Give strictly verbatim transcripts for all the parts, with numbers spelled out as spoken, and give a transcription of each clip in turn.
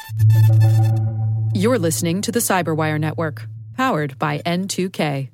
You're listening to the Cyberwire Network, powered by N two K.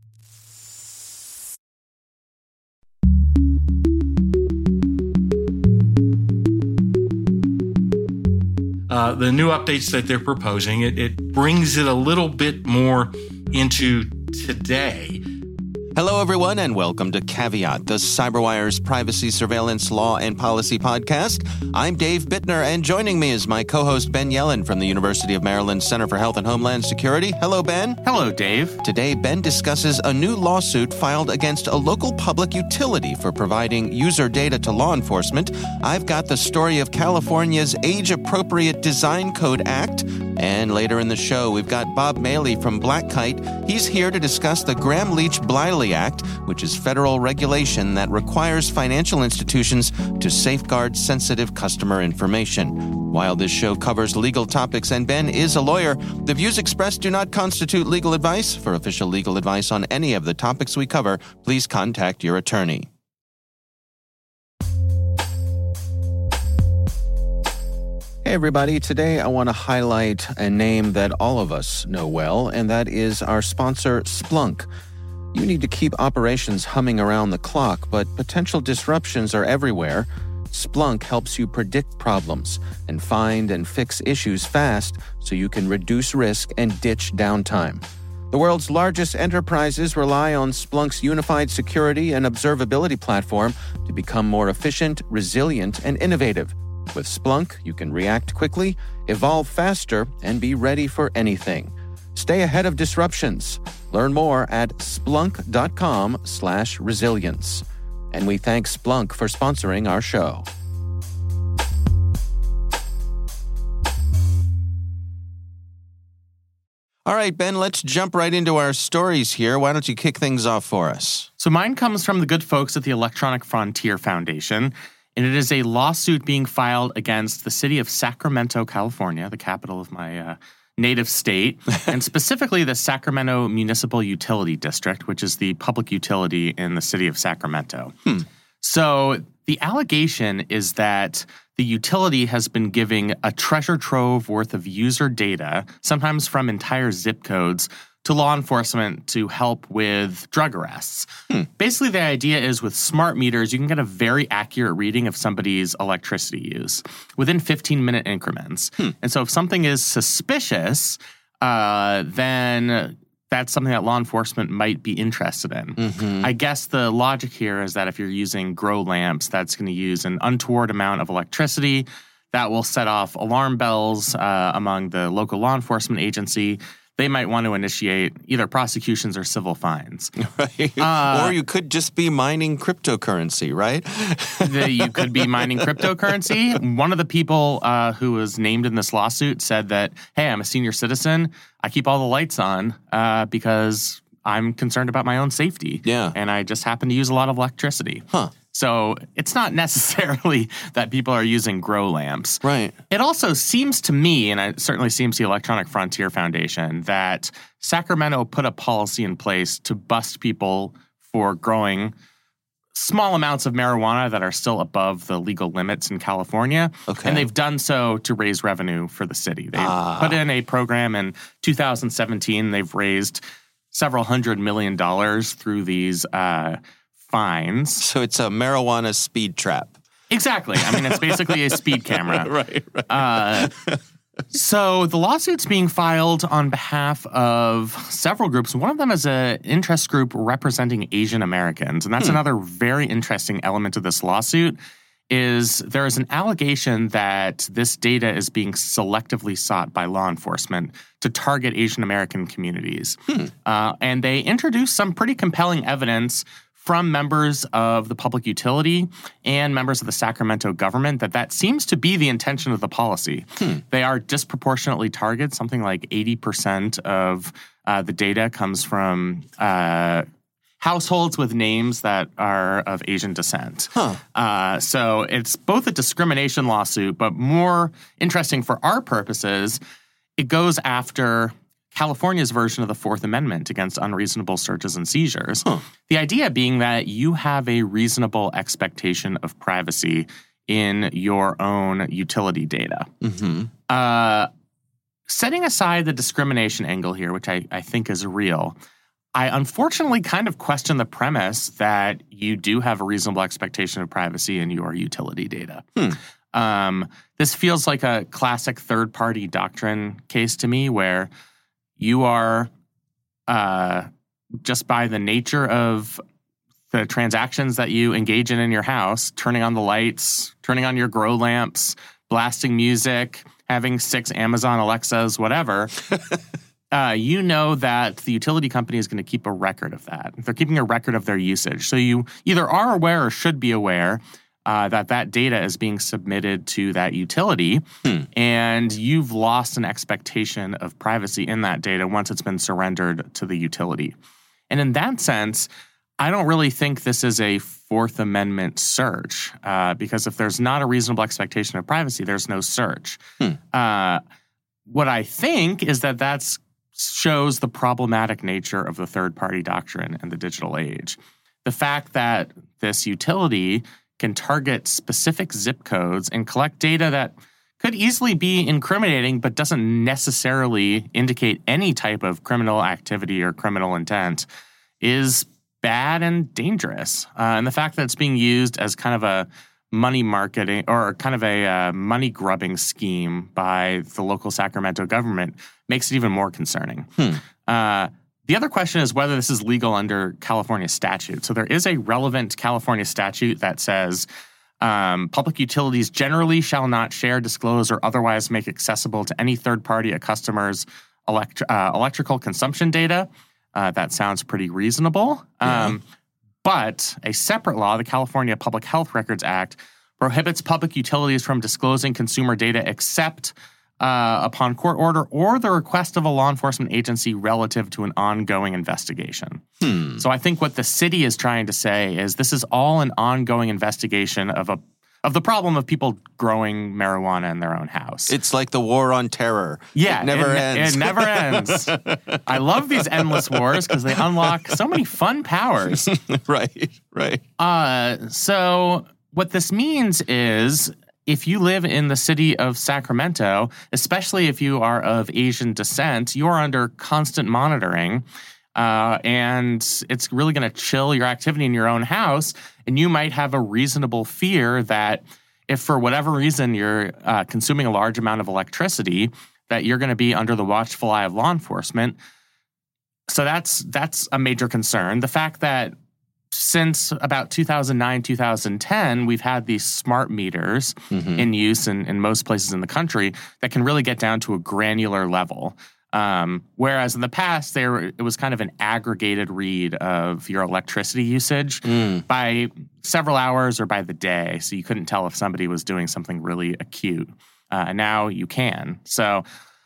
Uh, the new updates that they're proposing, it, it brings it a little bit more into today. Hello, everyone, and welcome to Caveat, the CyberWire's privacy, surveillance, law, and policy podcast. I'm Dave Bittner, and joining me is my co-host Ben Yellen from the University of Maryland Center for Health and Homeland Security. Hello, Ben. Hello, Dave. Today, Ben discusses a new lawsuit filed against a local public utility for providing user data to law enforcement. I've got the story of California's Age-Appropriate Design Code Act. And later in the show, we've got Bob Maley from Black Kite. He's here to discuss the Gramm-Leach-Bliley Act, which is federal regulation that requires financial institutions to safeguard sensitive customer information. While this show covers legal topics and Ben is a lawyer, the views expressed do not constitute legal advice. For official legal advice on any of the topics we cover, please contact your attorney. Hey everybody, today I want to highlight a name that all of us know well, and that is our sponsor, Splunk. You need to keep operations humming around the clock, but potential disruptions are everywhere. Splunk helps you predict problems and find and fix issues fast so you can reduce risk and ditch downtime. The world's largest enterprises rely on Splunk's unified security and observability platform to become more efficient, resilient, and innovative. With Splunk, you can react quickly, evolve faster, and be ready for anything. Stay ahead of disruptions. Learn more at splunk.com slash resilience. And we thank Splunk for sponsoring our show. All right, Ben, let's jump right into our stories here. Why don't you kick things off for us? So mine comes from the good folks at the Electronic Frontier Foundation, and it is a lawsuit being filed against the city of Sacramento, California, the capital of my uh, native state, and specifically the Sacramento Municipal Utility District, which is the public utility in the city of Sacramento. Hmm. So the allegation is that the utility has been giving a treasure trove worth of user data, sometimes from entire zip codes, to law enforcement to help with drug arrests. Hmm. Basically, the idea is with smart meters, you can get a very accurate reading of somebody's electricity use within fifteen-minute increments. Hmm. And so if something is suspicious, uh, then that's something that law enforcement might be interested in. Mm-hmm. I guess the logic here is that if you're using grow lamps, that's going to use an untoward amount of electricity that will set off alarm bells uh, among the local law enforcement agency. They might want to initiate either prosecutions or civil fines. Right. Uh, or you could just be mining cryptocurrency, right? the, you could be mining cryptocurrency. One of the people uh, who was named in this lawsuit said that, hey, I'm a senior citizen. I keep all the lights on uh, because I'm concerned about my own safety. Yeah. And I just happen to use a lot of electricity. Huh. So it's not necessarily that people are using grow lamps. Right. It also seems to me, and it certainly seems to the Electronic Frontier Foundation, that Sacramento put a policy in place to bust people for growing small amounts of marijuana that are still above the legal limits in California. Okay. And they've done so to raise revenue for the city. They ah. put in a program in two thousand seventeen. They've raised several hundred million dollars through these uh fines. So it's a marijuana speed trap. Exactly. I mean, it's basically a speed camera. right, right. Uh, so the lawsuit's being filed on behalf of several groups. One of them is an interest group representing Asian Americans. And that's hmm. another very interesting element of this lawsuit is there is an allegation that this data is being selectively sought by law enforcement to target Asian American communities. Hmm. Uh, and they introduced some pretty compelling evidence from members of the public utility and members of the Sacramento government that that seems to be the intention of the policy. Hmm. They are disproportionately targeted. Something like eighty percent of uh, the data comes from uh, households with names that are of Asian descent. Huh. Uh, so it's both a discrimination lawsuit, but more interesting for our purposes, it goes after California's version of the Fourth Amendment against unreasonable searches and seizures. Huh. The idea being that you have a reasonable expectation of privacy in your own utility data. Mm-hmm. Uh, setting aside the discrimination angle here, which I, I think is real, I unfortunately kind of question the premise that you do have a reasonable expectation of privacy in your utility data. Hmm. Um, this feels like a classic third-party doctrine case to me, where you are, uh, just by the nature of the transactions that you engage in in your house, turning on the lights, turning on your grow lamps, blasting music, having six Amazon Alexas, whatever, uh, you know that the utility company is going to keep a record of that. They're keeping a record of their usage. So you either are aware or should be aware uh, that that data is being submitted to that utility, hmm. and you've lost an expectation of privacy in that data once it's been surrendered to the utility. And in that sense, I don't really think this is a Fourth Amendment search, uh, because if there's not a reasonable expectation of privacy, there's no search. Hmm. Uh, what I think is that that shows the problematic nature of the third-party doctrine in the digital age. The fact that this utility can target specific zip codes and collect data that could easily be incriminating but doesn't necessarily indicate any type of criminal activity or criminal intent is bad and dangerous. Uh, and the fact that it's being used as kind of a money marketing or kind of a uh, money grubbing scheme by the local Sacramento government makes it even more concerning. Hmm. Uh, the other question is whether this is legal under California statute. So there is a relevant California statute that says um, public utilities generally shall not share, disclose, or otherwise make accessible to any third party a customer's elect- uh, electrical consumption data. Uh, that sounds pretty reasonable. Yeah. Um, but a separate law, the California Public Health Records Act, prohibits public utilities from disclosing consumer data except uh, upon court order or the request of a law enforcement agency relative to an ongoing investigation. Hmm. So I think what the city is trying to say is this is all an ongoing investigation of a of the problem of people growing marijuana in their own house. It's like the war on terror. Yeah. It never it, ends. It never ends. I love these endless wars because they unlock so many fun powers. Right, right. Uh, so what this means is if you live in the city of Sacramento, especially if you are of Asian descent, you are under constant monitoring. Uh, and it's really going to chill your activity in your own house. And you might have a reasonable fear that if for whatever reason you're uh, consuming a large amount of electricity, that you're going to be under the watchful eye of law enforcement. So that's that's a major concern. The fact that since about two thousand nine, two thousand ten, we've had these smart meters mm-hmm. in use in, in most places in the country that can really get down to a granular level. Um, whereas in the past, there it was kind of an aggregated read of your electricity usage mm. by several hours or by the day. So you couldn't tell if somebody was doing something really acute. Uh, and now you can. So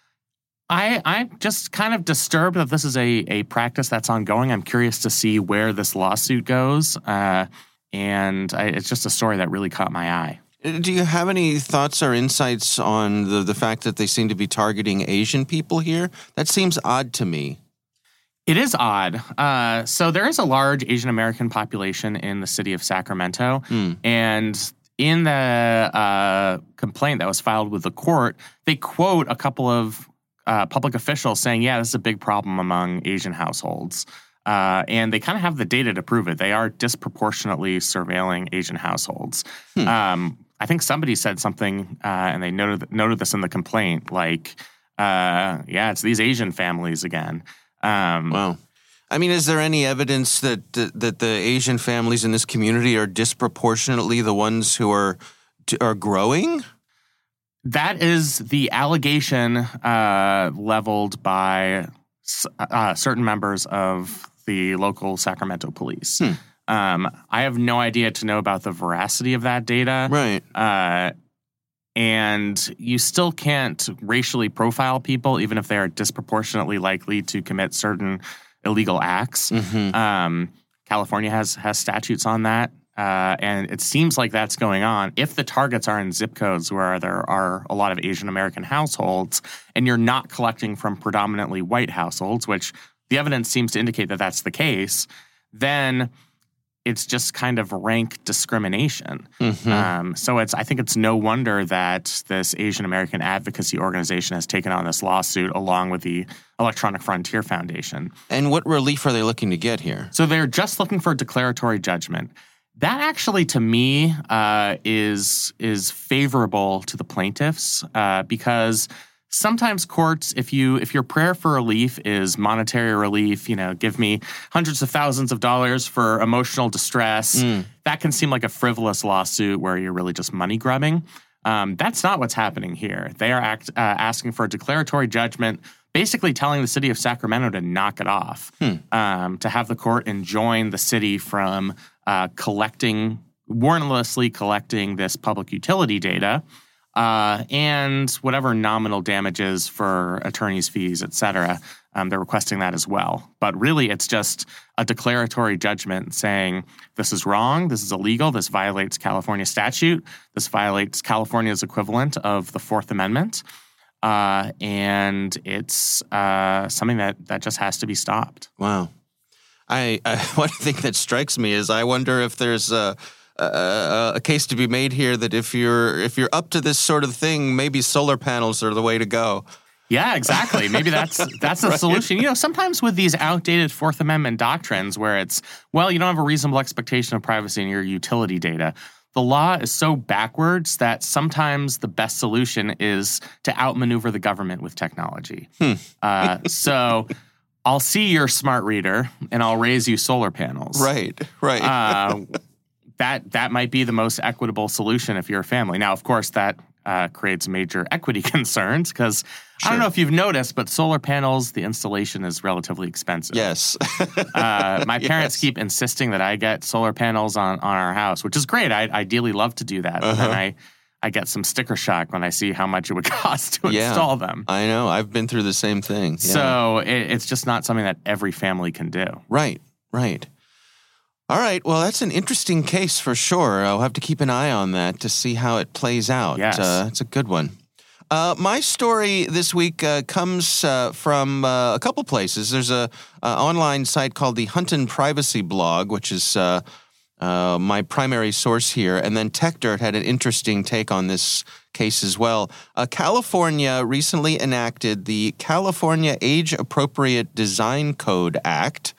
I, I'm just kind of disturbed that this is a, a practice that's ongoing. I'm curious to see where this lawsuit goes. Uh, and I, it's just a story that really caught my eye. Do you have any thoughts or insights on the, the fact that they seem to be targeting Asian people here? That seems odd to me. It is odd. Uh, so there is a large Asian American population in the city of Sacramento. Mm. And in the uh, complaint that was filed with the court, they quote a couple of uh, public officials saying, yeah, this is a big problem among Asian households. Uh, and they kind of have the data to prove it. They are disproportionately surveilling Asian households. Hmm. Um, I think somebody said something, uh, and they noted noted this in the complaint, like, uh, yeah, it's these Asian families again. Um, wow. I mean, is there any evidence that, that that the Asian families in this community are disproportionately the ones who are are growing? That is the allegation uh, leveled by uh, certain members of the local Sacramento police. Hmm. Um, I have no idea to know about the veracity of that data. Right. Uh, and you still can't racially profile people, even if they are disproportionately likely to commit certain illegal acts. Mm-hmm. Um, California has has statutes on that. Uh, and it seems like that's going on. If the targets are in zip codes where there are a lot of Asian American households, and you're not collecting from predominantly white households, which the evidence seems to indicate that that's the case, then it's just kind of rank discrimination. Mm-hmm. Um, so it's I think it's no wonder that this Asian American advocacy organization has taken on this lawsuit along with the Electronic Frontier Foundation. And what relief are they looking to get here? So they're just looking for a declaratory judgment. That actually, to me, uh, is is favorable to the plaintiffs uh, because sometimes courts, if you if your prayer for relief is monetary relief, you know, give me hundreds of thousands of dollars for emotional distress, Mm. that can seem like a frivolous lawsuit where you're really just money grubbing. Um, that's not what's happening here. They are act, uh, asking for a declaratory judgment, basically telling the city of Sacramento to knock it off, Hmm. um, to have the court enjoin the city from uh, collecting, warrantlessly collecting this public utility data, uh, and whatever nominal damages for attorney's fees, et cetera. Um, they're requesting that as well. But really, it's just a declaratory judgment saying this is wrong, this is illegal, this violates California statute, this violates California's equivalent of the Fourth Amendment. Uh, and it's uh, something that, that just has to be stopped. Wow. I, I one thing that strikes me is I wonder if there's a, a, a case to be made here that if you're if you're up to this sort of thing, maybe solar panels are the way to go. Yeah, exactly. Maybe that's that's the Right. solution. You know, sometimes with these outdated Fourth Amendment doctrines where it's, well, you don't have a reasonable expectation of privacy in your utility data, the law is so backwards that sometimes the best solution is to outmaneuver the government with technology. Hmm. Uh, so I'll see your smart reader and I'll raise you solar panels. Right, right. Uh, that that might be the most equitable solution if you're a family. Now, of course, that uh, creates major equity concerns because I don't Sure. know if you've noticed, but solar panels, the installation is relatively expensive. Yes. Uh, my parents Yes. keep insisting that I get solar panels on, on our house, which is great. I'd ideally love to do that. But then Uh-huh. I, I get some sticker shock when I see how much it would cost to Yeah. install them. I know. I've been through the same thing. Yeah. So it, it's just not something that every family can do. Right, right. All right. Well, that's an interesting case for sure. I'll have to keep an eye on that to see how it plays out. Yes. Uh, it's a good one. Uh, my story this week uh, comes uh, from uh, a couple places. There's a, a online site called the Huntin Privacy Blog, which is uh, uh, my primary source here. And then TechDirt had an interesting take on this case as well. Uh, California recently enacted the California Age Appropriate Design Code Act,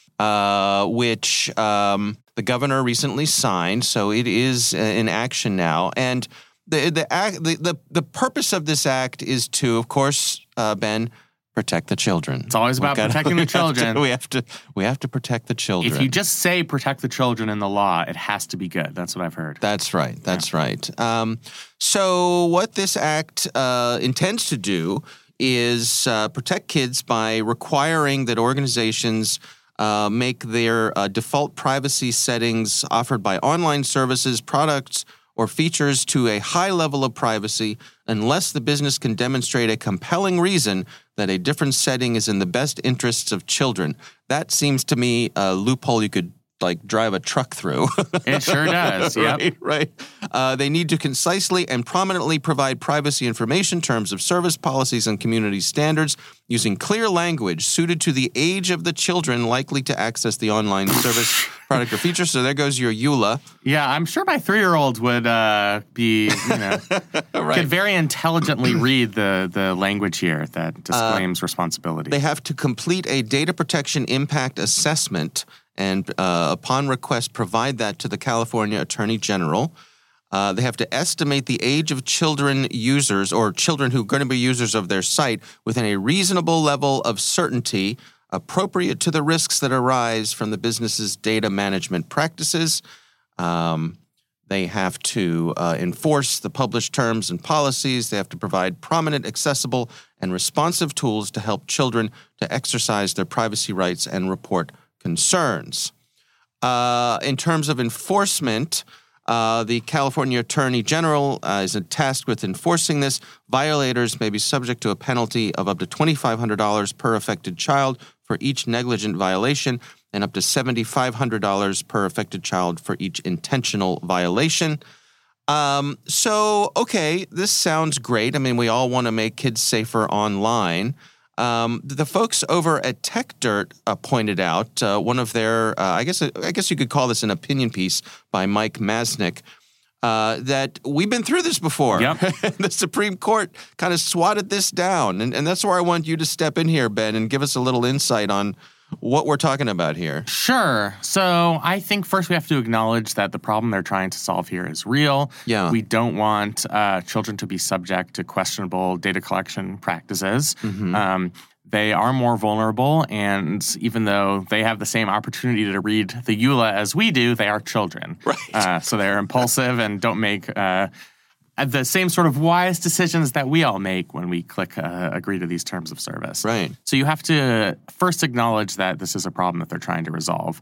uh, which um, the governor recently signed. So it is uh, in action now. And The the act the, the the purpose of this act is to, of course, uh, Ben, protect the children. It's always about We've gotta- protecting the we have to- children. we have to we have to protect the children. If you just say protect the children in the law, it has to be good. That's what I've heard. That's right. That's right. Um, so what this act uh, intends to do is uh, protect kids by requiring that organizations uh, make their uh, default privacy settings offered by online services, products, or features to a high level of privacy unless the business can demonstrate a compelling reason that a different setting is in the best interests of children. That seems to me a loophole you could like drive a truck through. It sure does. Yep. Right, right. Uh, they need to concisely and prominently provide privacy information, terms of service, policies, and community standards using clear language suited to the age of the children likely to access the online service, product, or feature. So there goes your E U L A. Yeah, I'm sure my three-year-old would uh, be, you know, Right. could very intelligently read the the language here that disclaims responsibility. They have to complete a data protection impact assessment and, uh, upon request, provide that to the California Attorney General. Uh, they have to estimate the age of children users or children who are going to be users of their site within a reasonable level of certainty appropriate to the risks that arise from the business's data management practices. Um, they have to uh, enforce the published terms and policies. They have to provide prominent, accessible, and responsive tools to help children to exercise their privacy rights and report concerns. Uh, in terms of enforcement, uh, the California Attorney General uh, is tasked with enforcing this. Violators may be subject to a penalty of up to twenty-five hundred dollars per affected child for each negligent violation and up to seven thousand five hundred dollars per affected child for each intentional violation. Um, so, okay, this sounds great. I mean, we all want to make kids safer online. Um, the folks over at TechDirt uh, pointed out uh, one of their, uh, I guess, I guess you could call this an opinion piece by Mike Masnick, uh, that we've been through this before. Yep. The Supreme Court kind of swatted this down, and, and that's where I want you to step in here, Ben, and give us a little insight on what we're talking about here. Sure. So I think first we have to acknowledge that the problem they're trying to solve here is real. Yeah. We don't want uh, children to be subject to questionable data collection practices. Mm-hmm. Um, they are more vulnerable, and even though they have the same opportunity to read the E U L A as we do, they are children. Right. Uh, so they're impulsive and don't make uh, the same sort of wise decisions that we all make when we click uh, agree to these terms of service. Right. So you have to first acknowledge that this is a problem that they're trying to resolve.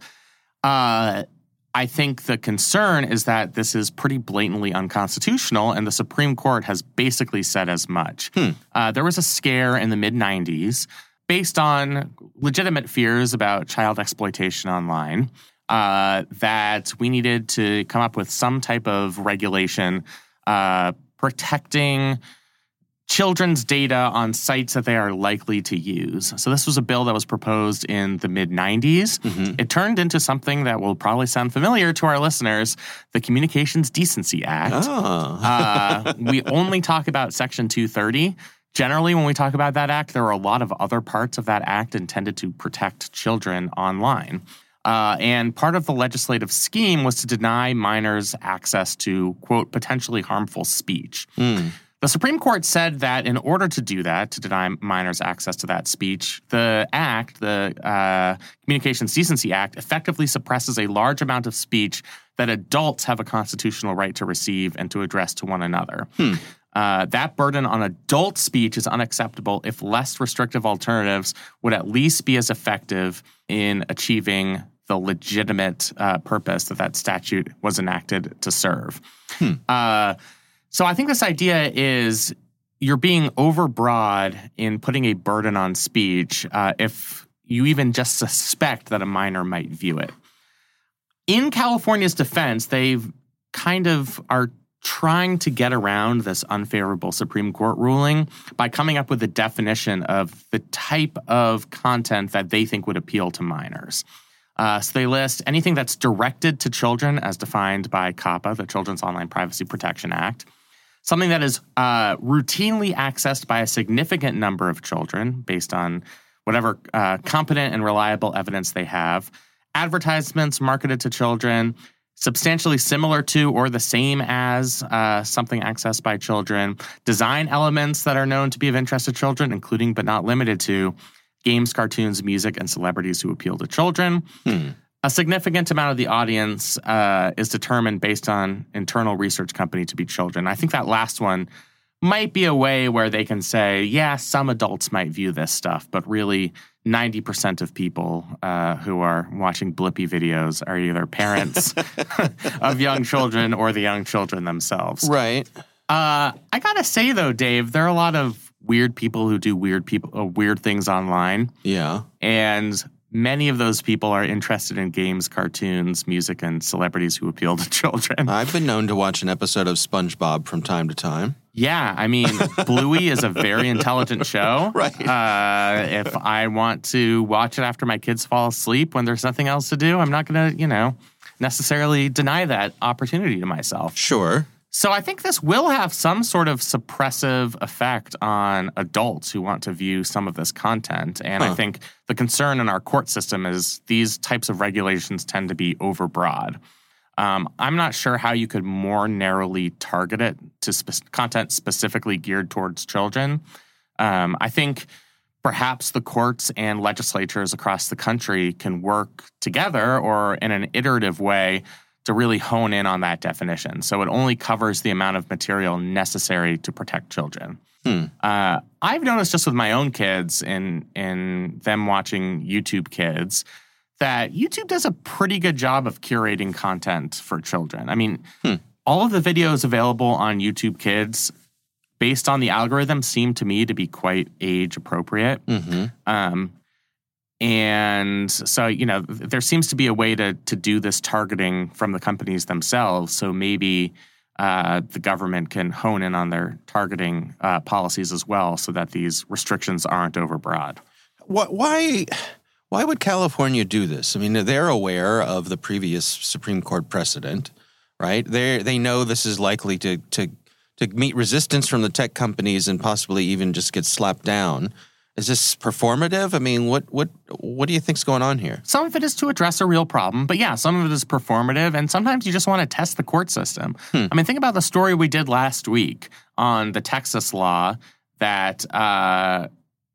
Uh, I think the concern is that this is pretty blatantly unconstitutional, and the Supreme Court has basically said as much. Hmm. Uh, there was a scare in the mid nineties based on legitimate fears about child exploitation online uh, that we needed to come up with some type of regulation uh, protecting children's data on sites that they are likely to use. So this was a bill that was proposed in the mid nineties. Mm-hmm. It turned into something that will probably sound familiar to our listeners, the Communications Decency Act. Oh. uh, we only talk about Section two thirty. Generally, when we talk about that act, there are a lot of other parts of that act intended to protect children online. Uh, and part of the legislative scheme was to deny minors access to, quote, potentially harmful speech. Mm. The Supreme Court said that in order to do that, to deny minors access to that speech, the act, the uh, Communications Decency Act, effectively suppresses a large amount of speech that adults have a constitutional right to receive and to address to one another. Hmm. Uh, that burden on adult speech is unacceptable if less restrictive alternatives would at least be as effective in achieving the legitimate uh, purpose that that statute was enacted to serve. Hmm. Uh, so I think this idea is you're being overbroad in putting a burden on speech uh, if you even just suspect that a minor might view it. In California's defense, they kind of are trying to get around this unfavorable Supreme Court ruling by coming up with a definition of the type of content that they think would appeal to minors. Uh, so they list anything that's directed to children as defined by COPPA, the Children's Online Privacy Protection Act, something that is uh, routinely accessed by a significant number of children based on whatever uh, competent and reliable evidence they have, advertisements marketed to children, substantially similar to or the same as uh, something accessed by children, design elements that are known to be of interest to children, including but not limited to games, cartoons, music, and celebrities who appeal to children. Hmm. A significant amount of the audience uh, is determined based on internal research company to be children. I think that last one might be a way where they can say, yeah, some adults might view this stuff, but really ninety percent of people uh, who are watching Blippi videos are either parents of young children or the young children themselves. Right. Uh, I gotta say, though, Dave, there are a lot of weird people who do weird people, uh, weird things online. Yeah. And many of those people are interested in games, cartoons, music, and celebrities who appeal to children. I've been known to watch an episode of SpongeBob from time to time. Yeah, I mean, Bluey is a very intelligent show. Right. Uh, if I want to watch it after my kids fall asleep when there's nothing else to do, I'm not going to, you know, necessarily deny that opportunity to myself. Sure. So I think this will have some sort of suppressive effect on adults who want to view some of this content. And huh. I think the concern in our court system is these types of regulations tend to be overbroad. Um, I'm not sure how you could more narrowly target it to spe- content specifically geared towards children. Um, I think perhaps the courts and legislatures across the country can work together or in an iterative way to really hone in on that definition. So it only covers the amount of material necessary to protect children. Hmm. Uh, I've noticed just with my own kids and in them watching YouTube Kids that YouTube does a pretty good job of curating content for children. I mean, hmm. all of the videos available on YouTube Kids, based on the algorithm, seem to me to be quite age appropriate. Mm-hmm. Um, and so, you know, there seems to be a way to to do this targeting from the companies themselves. So maybe uh, the government can hone in on their targeting uh, policies as well so that these restrictions aren't overbroad. Why, why would California do this? I mean, they're aware of the previous Supreme Court precedent, right? They they know this is likely to, to, to meet resistance from the tech companies and possibly even just get slapped down. Is this performative? I mean, what what what do you think's going on here? Some of it is to address a real problem, but yeah, some of it is performative, and sometimes you just want to test the court system. Hmm. I mean, think about the story we did last week on the Texas law that uh,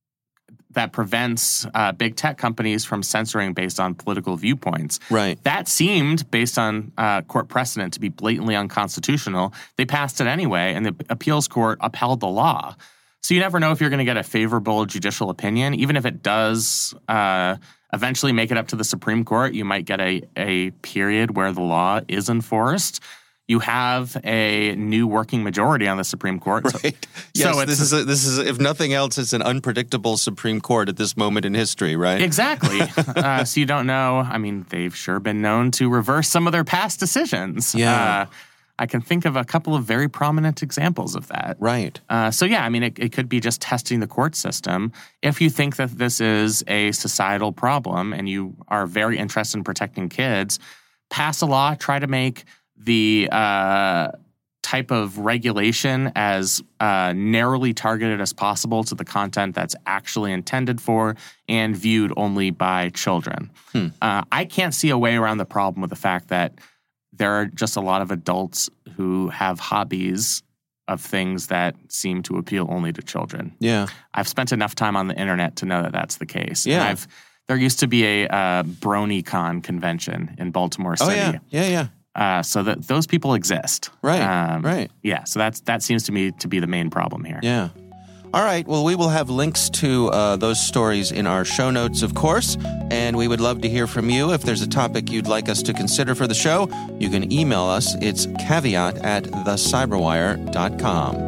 that prevents uh, big tech companies from censoring based on political viewpoints. Right. That seemed, based on uh, court precedent, to be blatantly unconstitutional. They passed it anyway, and the appeals court upheld the law. So you never know if you're going to get a favorable judicial opinion. Even if it does uh, eventually make it up to the Supreme Court, you might get a, a period where the law is enforced. You have a new working majority on the Supreme Court. Right. So, yes, so it's, this is a, this is a, if nothing else, it's an unpredictable Supreme Court at this moment in history, right? Exactly. uh, so you don't know. I mean, they've sure been known to reverse some of their past decisions. Yeah. Uh, I can think of a couple of very prominent examples of that. Right. Uh, so, yeah, I mean, it, it could be just testing the court system. If you think that this is a societal problem and you are very interested in protecting kids, pass a law, try to make the uh, type of regulation as uh, narrowly targeted as possible to the content that's actually intended for and viewed only by children. Hmm. Uh, I can't see a way around the problem with the fact that there are just a lot of adults who have hobbies of things that seem to appeal only to children. Yeah. I've spent enough time on the internet to know that that's the case. Yeah. And I've, there used to be a uh, BronyCon convention in Baltimore City. Oh, yeah. Yeah, yeah. Uh, so that those people exist. Right, um, right. Yeah, so that's that seems to me to be the main problem here. Yeah. All right. Well, we will have links to uh, those stories in our show notes, of course, and we would love to hear from you. If there's a topic you'd like us to consider for the show, you can email us. It's caveat at the cyberwire dot com.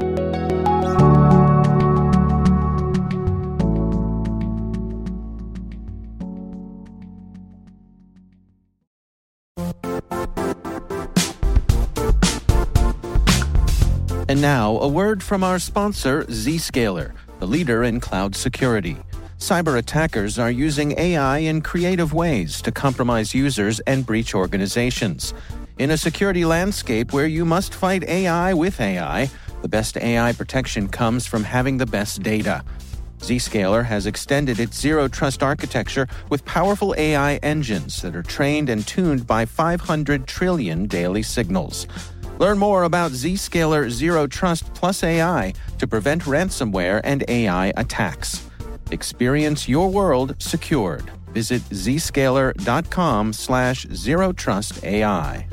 And now, a word from our sponsor, Zscaler, the leader in cloud security. Cyber attackers are using A I in creative ways to compromise users and breach organizations. In a security landscape where you must fight A I with A I, the best A I protection comes from having the best data. Zscaler has extended its zero-trust architecture with powerful A I engines that are trained and tuned by five hundred trillion daily signals. Learn more about Zscaler Zero Trust Plus A I to prevent ransomware and A I attacks. Experience your world secured. Visit zscaler.com slash zero trust AI.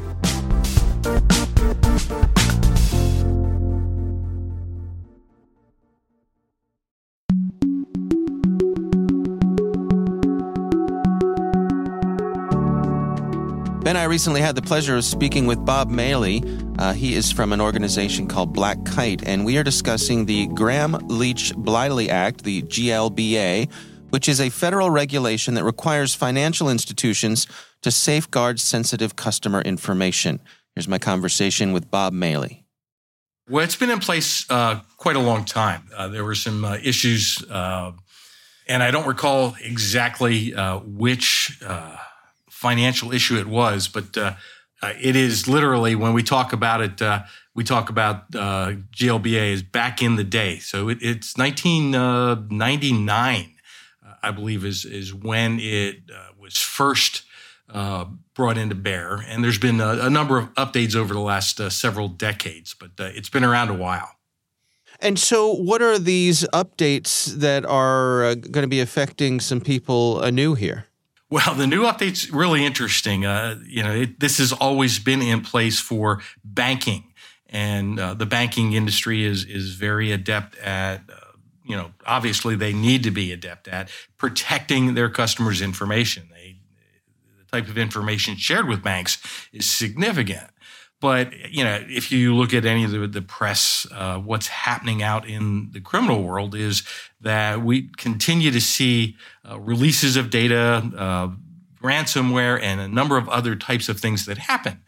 Ben, I recently had the pleasure of speaking with Bob Maley. Uh, he is from an organization called Black Kite, and we are discussing the Gramm-Leach-Bliley Act, the G L B A, which is a federal regulation that requires financial institutions to safeguard sensitive customer information. Here's my conversation with Bob Maley. Well, it's been in place uh, quite a long time. Uh, there were some uh, issues, uh, and I don't recall exactly uh, which uh, financial issue it was, but uh, uh, it is literally, when we talk about it, uh, we talk about uh, G L B A as back in the day. So it, it's nineteen ninety-nine, uh, I believe, is is when it uh, was first uh, brought into bear. And there's been a, a number of updates over the last uh, several decades, but uh, it's been around a while. And so what are these updates that are uh, going to be affecting some people anew here? Well, the new update's really interesting. Uh, you know, it, this has always been in place for banking, and uh, the banking industry is is very adept at, uh, you know, obviously they need to be adept at protecting their customers' information. They, the type of information shared with banks is significant. But, you know, if you look at any of the, the press, uh, what's happening out in the criminal world is that we continue to see uh, releases of data, uh, ransomware, and a number of other types of things that happen.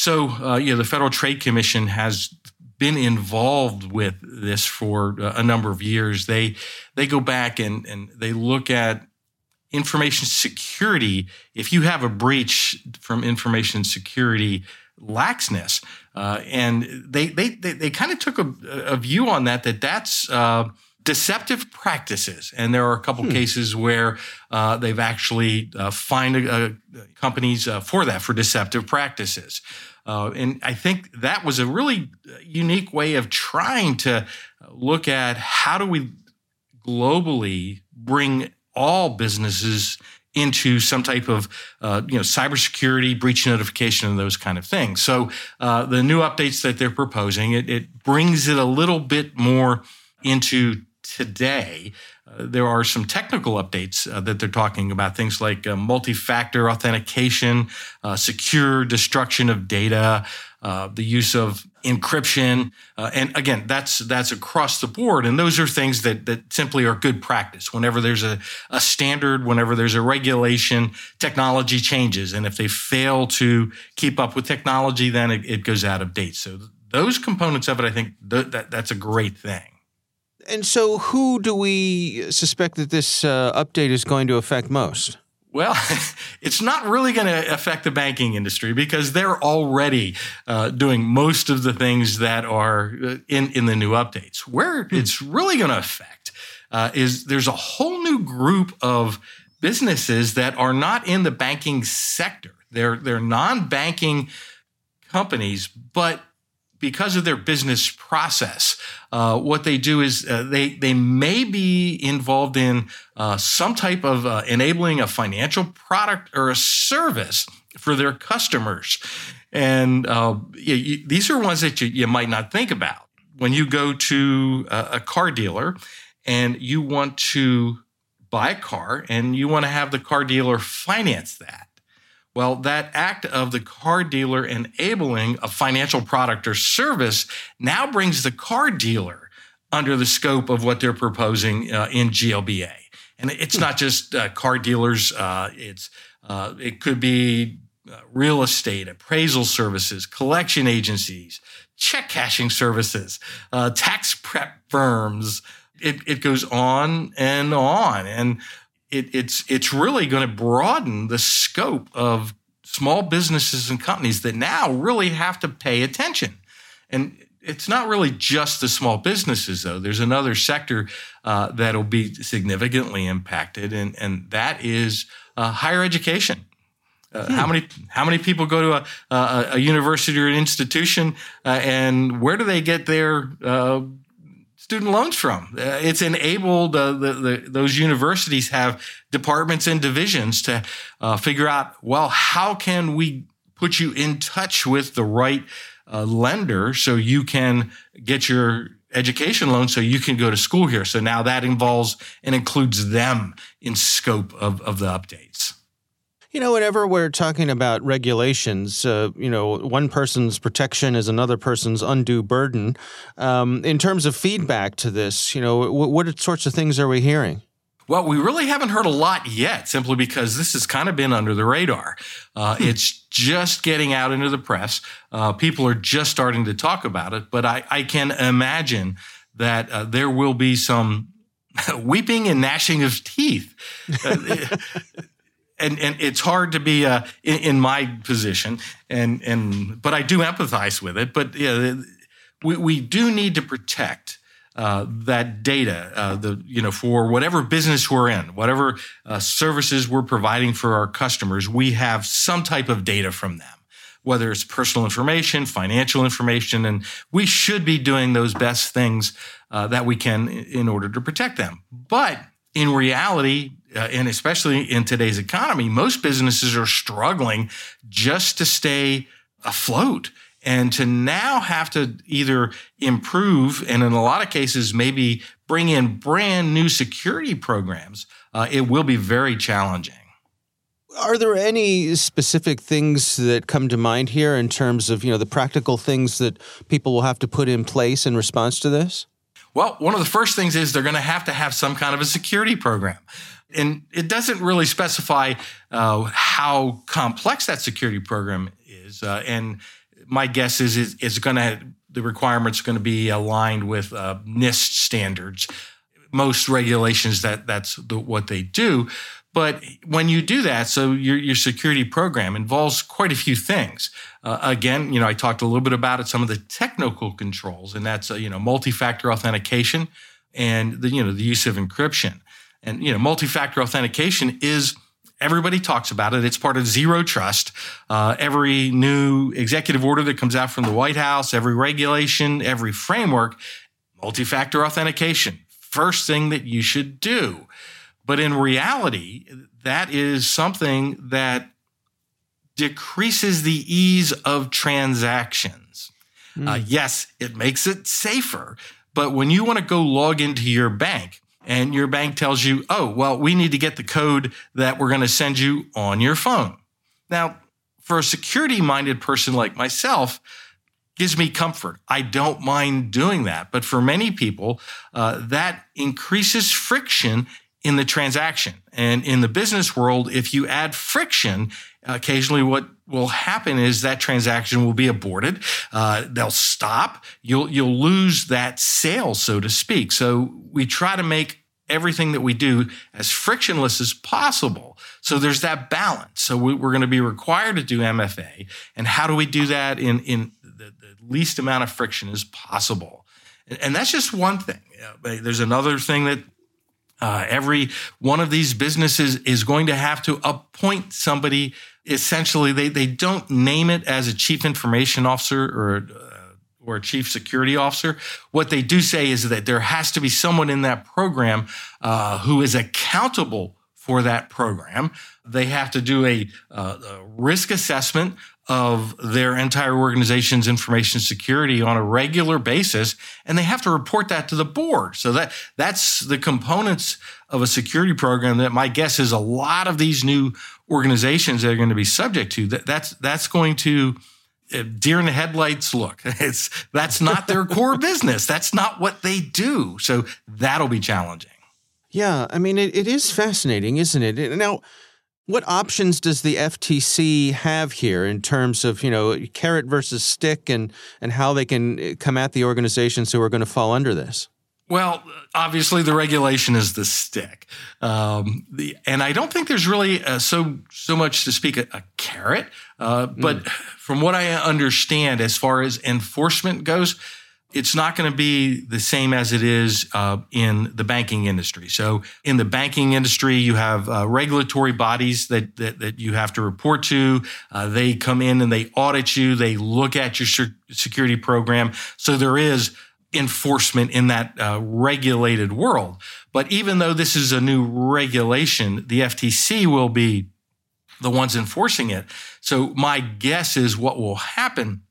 So, uh, you know, the Federal Trade Commission has been involved with this for a number of years. They they go back and, and they look at information security. If you have a breach from information security laxness, uh, and they they they, they kind of took a, a view on that that that's uh, deceptive practices, and there are a couple hmm. cases where uh, they've actually uh, fined uh, companies uh, for that, for deceptive practices. Uh, and I think that was a really unique way of trying to look at how do we globally bring all businesses into some type of, uh, you know, cybersecurity, breach notification, and those kind of things. So uh, the new updates that they're proposing, it, it brings it a little bit more into today. Uh, there are some technical updates uh, that they're talking about, things like uh, multi-factor authentication, uh, secure destruction of data, uh, the use of encryption. Uh, and again, that's that's across the board. And those are things that that simply are good practice. Whenever there's a, a standard, whenever there's a regulation, technology changes. And if they fail to keep up with technology, then it, it goes out of date. So those components of it, I think th- that that's a great thing. And so who do we suspect that this uh, update is going to affect most? Well, it's not really going to affect the banking industry because they're already uh, doing most of the things that are in, in the new updates. Where hmm. it's really going to affect uh, is there's a whole new group of businesses that are not in the banking sector. They're, they're non-banking companies, but because of their business process, uh, what they do is uh, they they may be involved in uh, some type of uh, enabling a financial product or a service for their customers. And uh, you, you, these are ones that you, you might not think about. When you go to a, a car dealer and you want to buy a car and you want to have the car dealer finance that, well, that act of the car dealer enabling a financial product or service now brings the car dealer under the scope of what they're proposing uh, in G L B A. And it's not just uh, car dealers. Uh, it's uh, it could be uh, real estate, appraisal services, collection agencies, check cashing services, uh, tax prep firms. It, it goes on and on. And It, it's it's really going to broaden the scope of small businesses and companies that now really have to pay attention. And it's not really just the small businesses, though. There's another sector uh, that will be significantly impacted, and, and that is uh, higher education. Uh, hmm. How many how many people go to a, a, a university or an institution, uh, and where do they get their uh, student loans from? Uh, it's enabled uh, the, the, those universities have departments and divisions to uh, figure out, well, how can we put you in touch with the right uh, lender so you can get your education loan so you can go to school here. So now that involves and includes them in scope of, of the updates. You know, whenever we're talking about regulations, uh, you know, one person's protection is another person's undue burden. Um, in terms of feedback to this, you know, what, what sorts of things are we hearing? Well, we really haven't heard a lot yet, simply because this has kind of been under the radar. Uh, hmm. It's just getting out into the press. Uh, people are just starting to talk about it, but I, I can imagine that uh, there will be some weeping and gnashing of teeth. Uh, And and it's hard to be uh, in, in my position, and and but I do empathize with it. But yeah, we we do need to protect uh, that data, uh, the you know for whatever business we're in, whatever uh, services we're providing for our customers, we have some type of data from them, whether it's personal information, financial information, and we should be doing those best things uh, that we can in order to protect them. But in reality, uh, and especially in today's economy, most businesses are struggling just to stay afloat and to now have to either improve and in a lot of cases maybe bring in brand new security programs. Uh, it will be very challenging. Are there any specific things that come to mind here in terms of, you know, the practical things that people will have to put in place in response to this? Well, one of the first things is they're going to have to have some kind of a security program. And it doesn't really specify uh, how complex that security program is. Uh, and my guess is is it's going to the requirements going to be aligned with uh, NIST standards. Most regulations that that's the, what they do. But when you do that, so your, your security program involves quite a few things. Uh, again, you know, I talked a little bit about it, some of the technical controls, and that's, uh, you know, multi-factor authentication and the, you know, the use of encryption. And, you know, multi-factor authentication is, everybody talks about it. It's part of zero trust. Uh, every new executive order that comes out from the White House, every regulation, every framework, multi-factor authentication, first thing that you should do. But in reality, that is something that decreases the ease of transactions. Mm. Uh, yes, it makes it safer. But when you want to go log into your bank and your bank tells you, oh, well, we need to get the code that we're going to send you on your phone. Now, for a security-minded person like myself, gives me comfort. I don't mind doing that. But for many people, uh, that increases friction in the transaction. And in the business world, if you add friction, occasionally what will happen is that transaction will be aborted. Uh, they'll stop. You'll you'll lose that sale, so to speak. So we try to make everything that we do as frictionless as possible. So there's that balance. So we, we're going to be required to do M F A. And how do we do that in, in the, the least amount of friction as possible? And, and that's just one thing. Uh, there's another thing that Uh, every one of these businesses is going to have to appoint somebody. Essentially, they they don't name it as a chief information officer or uh, or a chief security officer. What they do say is that there has to be someone in that program uh, who is accountable for that program. They have to do a, uh, a risk assessment of their entire organization's information security on a regular basis, and they have to report that to the board. So that that's the components of a security program that my guess is a lot of these new organizations that are going to be subject to. That that's that's going to uh, deer in the headlights look. It's that's not their core business. That's not what they do. So that'll be challenging. Yeah, I mean it, it is fascinating, isn't it? Now, what options does the F T C have here in terms of, you know, carrot versus stick and, and how they can come at the organizations who are going to fall under this? Well, obviously the regulation is the stick. Um, the, and I don't think there's really uh, so so much to speak a, a carrot. Uh, but mm. from what I understand, as far as enforcement goes, it's not going to be the same as it is uh, in the banking industry. So in the banking industry, you have uh, regulatory bodies that, that that you have to report to. Uh, they come in and they audit you. They look at your security program. So there is enforcement in that uh, regulated world. But even though this is a new regulation, the F T C will be the ones enforcing it. So my guess is what will happen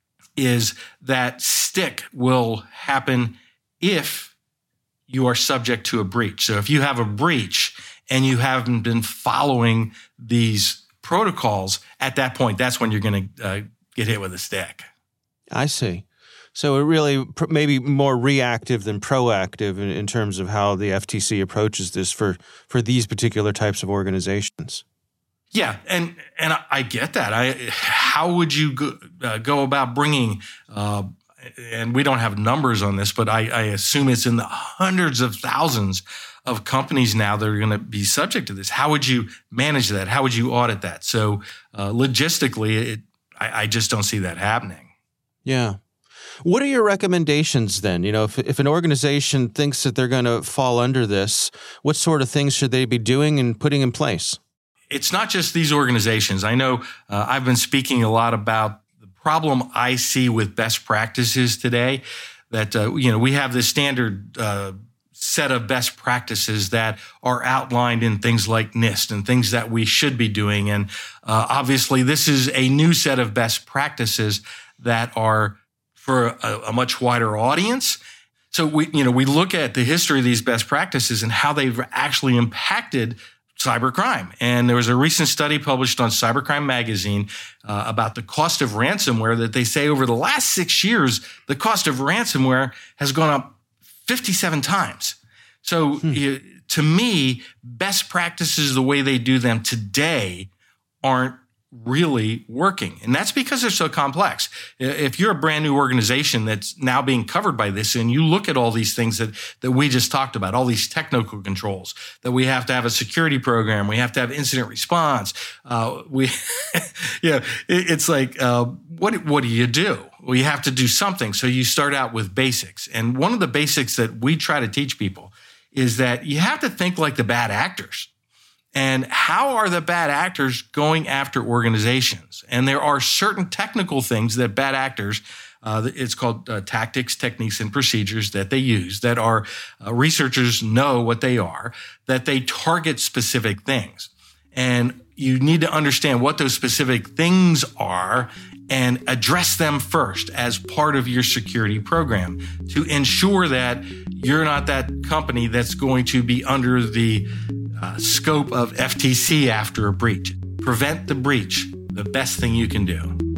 is that stick will happen if you are subject to a breach. So if you have a breach and you haven't been following these protocols, at that point, that's when you're going to uh, get hit with a stick. I see. So it really pr- maybe more reactive than proactive in, in terms of how the F T C approaches this for, for these particular types of organizations. Yeah, and and I get that. I how would you go, uh, go about bringing? Uh, and we don't have numbers on this, but I, I assume it's in the hundreds of thousands of companies now that are going to be subject to this. How would you manage that? How would you audit that? So uh, logistically, it, I, I just don't see that happening. Yeah. What are your recommendations then? You know, if if an organization thinks that they're going to fall under this, what sort of things should they be doing and putting in place? It's not just these organizations. I know uh, I've been speaking a lot about the problem I see with best practices today, that, uh, you know, we have this standard uh, set of best practices that are outlined in things like NIST and things that we should be doing. And uh, obviously, this is a new set of best practices that are for a, a much wider audience. So we, you know, we look at the history of these best practices and how they've actually impacted cybercrime. And there was a recent study published on Cybercrime Magazine uh, about the cost of ransomware that they say over the last six years, the cost of ransomware has gone up fifty-seven times. So hmm. you, to me, best practices, the way they do them today, aren't really working. And that's because they're so complex. If you're a brand new organization that's now being covered by this, and you look at all these things that, that we just talked about, all these technical controls, that we have to have a security program, we have to have incident response. Uh, we, yeah, it, it's like, uh, what, what do you do? Well, you have to do something. So you start out with basics. And one of the basics that we try to teach people is that you have to think like the bad actors. And how are the bad actors going after organizations? And there are certain technical things that bad actors, uh, it's called uh, tactics, techniques, and procedures that they use that are, uh, researchers know what they are, that they target specific things. And you need to understand what those specific things are and address them first as part of your security program to ensure that you're not that company that's going to be under the uh, scope of F T C after a breach. Prevent the breach, the best thing you can do.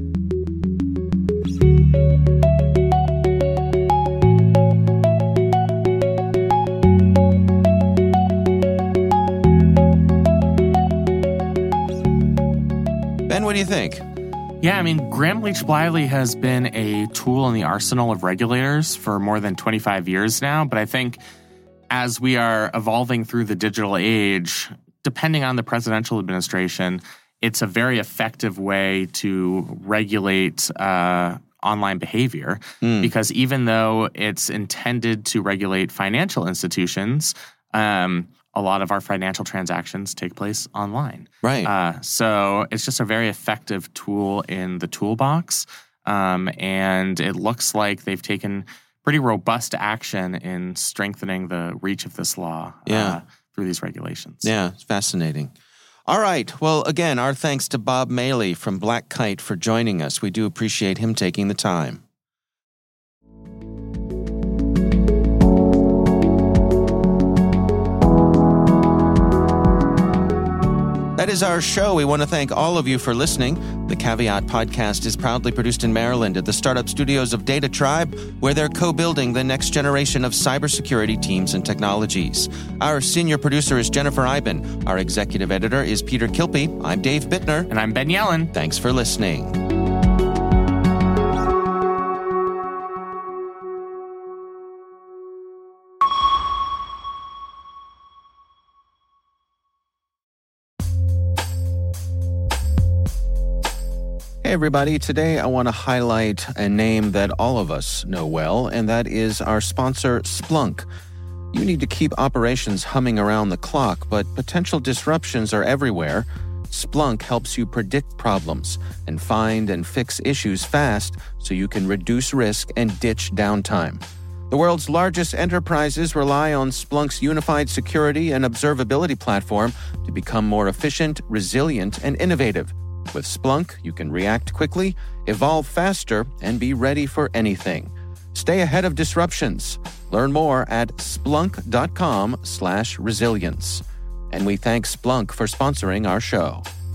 Ben, what do you think? Yeah, I mean, Gramm-Leach-Bliley has been a tool in the arsenal of regulators for more than twenty-five years now. But I think as we are evolving through the digital age, depending on the presidential administration, it's a very effective way to regulate uh, online behavior. Mm. Because even though it's intended to regulate financial institutions, um, a lot of our financial transactions take place online. Right. Uh, so it's just a very effective tool in the toolbox. Um, and it looks like they've taken pretty robust action in strengthening the reach of this law yeah. uh, through these regulations. Yeah, it's fascinating. All right. Well, again, our thanks to Bob Maley from Black Kite for joining us. We do appreciate him taking the time. That is our show. We want to thank all of you for listening. The Caveat podcast is proudly produced in Maryland at the startup studios of Data Tribe, where they're co-building the next generation of cybersecurity teams and technologies. Our senior producer is Jennifer Iben. Our executive editor is Peter Kilpie. I'm Dave Bittner. And I'm Ben Yellen. Thanks for listening. Hey everybody, today I want to highlight a name that all of us know well, and that is our sponsor, Splunk. You need to keep operations humming around the clock, but potential disruptions are everywhere. Splunk helps you predict problems and find and fix issues fast so you can reduce risk and ditch downtime. The world's largest enterprises rely on Splunk's unified security and observability platform to become more efficient, resilient, and innovative. With Splunk, you can react quickly, evolve faster, and be ready for anything. Stay ahead of disruptions. Learn more at splunk.com slash resilience. And we thank Splunk for sponsoring our show.